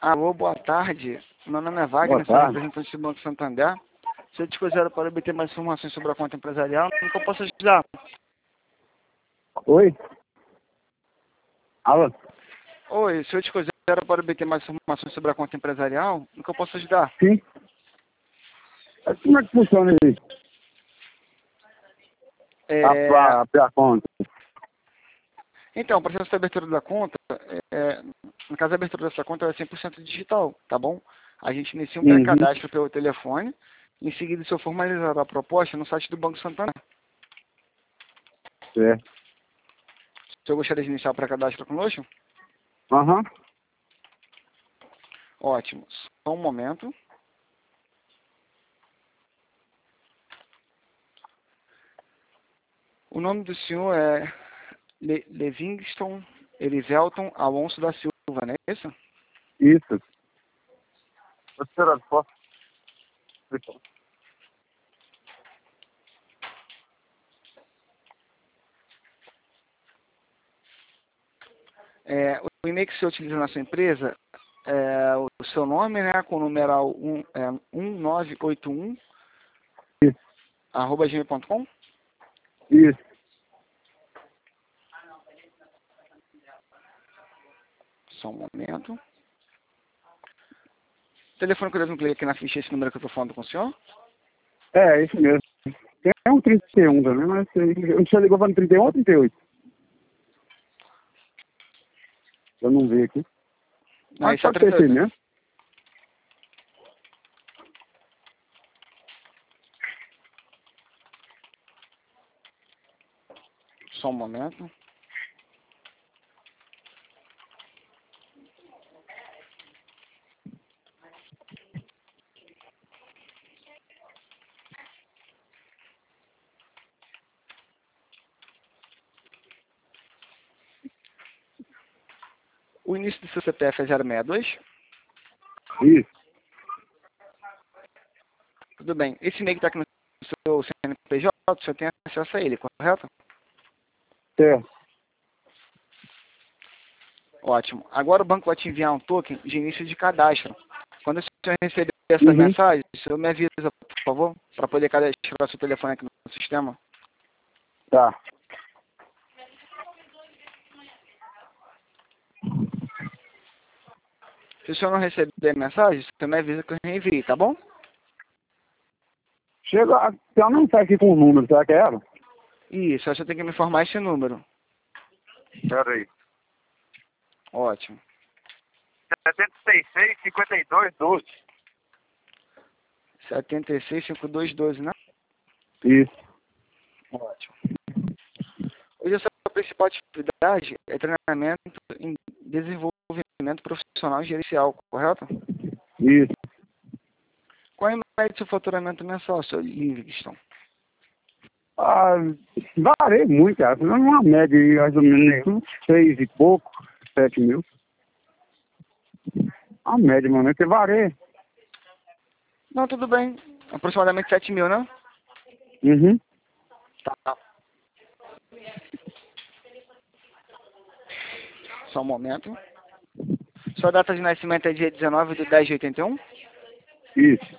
Alô, boa tarde. Meu nome é Boa Wagner, sou tarde. representante do Banco Santander. Se eu te quiser para obter mais informações sobre a conta empresarial, como que eu posso ajudar? Oi? Alô? Oi, se eu te quiser para obter mais informações sobre a conta empresarial, como que eu posso ajudar? Sim? Como é que funciona isso? É, A conta? Então, o processo de abertura da conta, no caso, a abertura dessa conta é 100% digital, tá bom? A gente inicia um Uhum. pré-cadastro pelo telefone, em seguida, se eu formalizar a proposta no site do Banco Santander. Certo. Se eu gostaria de iniciar o pré-cadastro conosco, Aham. ótimo. Só um momento. O nome do senhor é Levingston Erivelton Alonso da Silva, não é isso? Isso. Vou tirar de foto. O e-mail que você utiliza na sua empresa é o seu nome, né, com o numeral 1981, Isso. @gmail.com. Isso. Só um momento. O telefone que eu devo incluir aqui na ficha, esse número que eu estou falando com o senhor? É isso mesmo. É um 31 também, mas você ligou para no 31 ou 38? Eu não vi aqui. Não, Mas esse é o pode ser esse 38. mesmo. Só um momento. O início do seu CPF é 062? Isso. Tudo bem. Esse e-mail que está aqui no seu CNPJ, o senhor tem acesso a ele, correto? Certo. Ótimo. Agora o banco vai te enviar um token de início de cadastro. Quando o senhor receber essa Uhum. mensagem, o senhor me avisa, por favor, para poder cadastrar seu telefone aqui no sistema. Tá. Se o senhor não receber a mensagem, o senhor me avisa que eu reenvio, tá bom? Chega. Tem uma mensagem aqui com o número, será que é ela? Isso, aí você tem que me informar esse número. Pera aí. Ótimo. 76, 52, 12. 765212, né? Isso. Ótimo. Hoje a sua principal atividade é treinamento em desenvolvimento profissional e gerencial, correto? Isso. Qual é a média do seu faturamento mensal, seu Livingston? Ah, varei muito, cara. Uma média aí, mais ou menos, uns 6 e pouco, 7 mil. A média, mano, é que varei. Não, tudo bem. Aproximadamente 7 mil, né? Uhum. Tá. Só um momento. Sua data de nascimento é dia 19/10/81? Isso.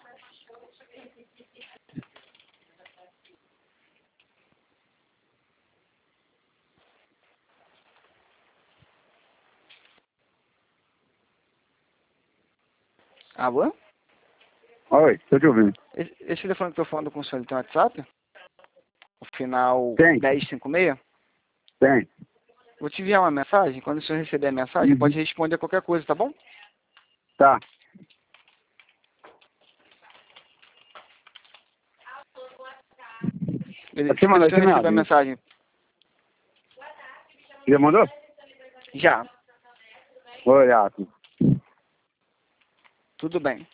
Alô? Oi, tô te ouvindo. Esse telefone que eu tô falando com o senhor, ele tem WhatsApp? O final Tem, 1056? tem. Vou te enviar uma mensagem. Quando o senhor receber a mensagem, Uhum. pode responder qualquer coisa, tá bom? Tá. Beleza. Você Se o mandou, senhor você me receber a avisa. mensagem, Já mandou? já. Oi, Tudo bem.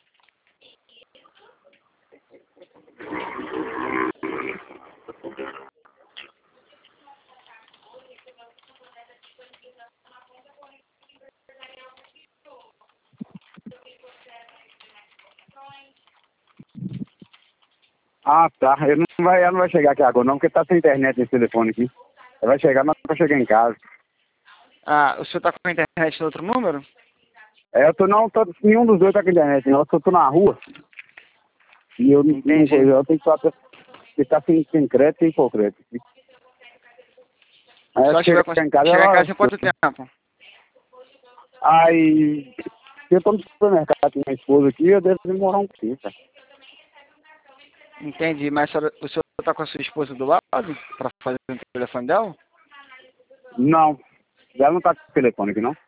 Ah, tá. Ela não vai chegar aqui agora não, porque tá sem internet esse telefone aqui. Ela vai chegar, mas vai chegar em casa. Ah, o senhor tá com a internet no outro número? Eu tô nenhum dos dois tá com internet, não. Eu tô na rua. E eu não Entendi. eu tenho que ficar sem crédito, sem por crédito. Aí Só eu chego em casa, chegar em ela... casa em quanto tempo? Aí eu tô no supermercado com minha esposa aqui, eu devo demorar um pouquinho, cara. Entendi, mas o senhor tá com a sua esposa do lado para fazer o telefone dela? Não, ela não tá com o telefone aqui, não.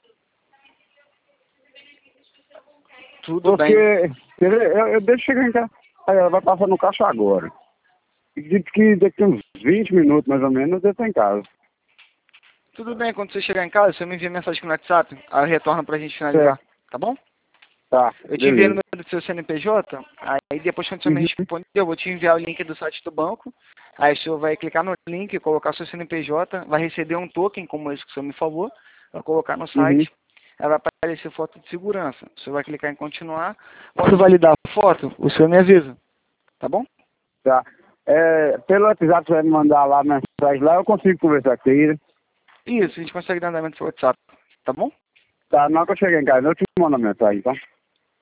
Tudo Porque, bem. quer ver, eu deixo chegar em casa. Aí ela vai passar no caixa agora. E diz que daqui uns 20 minutos, mais ou menos, eu devo estar em casa. Tudo bem, quando você chegar em casa, você me envia mensagem no WhatsApp, aí eu retorno pra gente finalizar, Certo. tá bom? Tá, Eu te enviei o beleza. número do seu CNPJ, aí depois quando você me Uhum. responder, eu vou te enviar o link do site do banco, aí o senhor vai clicar no link, colocar seu CNPJ, vai receber um token, como esse que o senhor me falou, vai colocar no Uhum. site, aí vai aparecer foto de segurança. O senhor vai clicar em continuar, quando validar a foto, o senhor me avisa, tá bom? Tá. Pelo WhatsApp você vai me mandar lá a mensagem lá, eu consigo conversar com você. Isso, a gente consegue dar andamento no seu WhatsApp, tá bom? Tá, na hora que eu chegar em casa, eu te mando a mensagem, tá?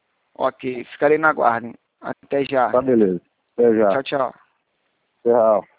Ok, ficarei na guarda. Até já. Tá, beleza. Até já. Tchau, tchau. Tchau.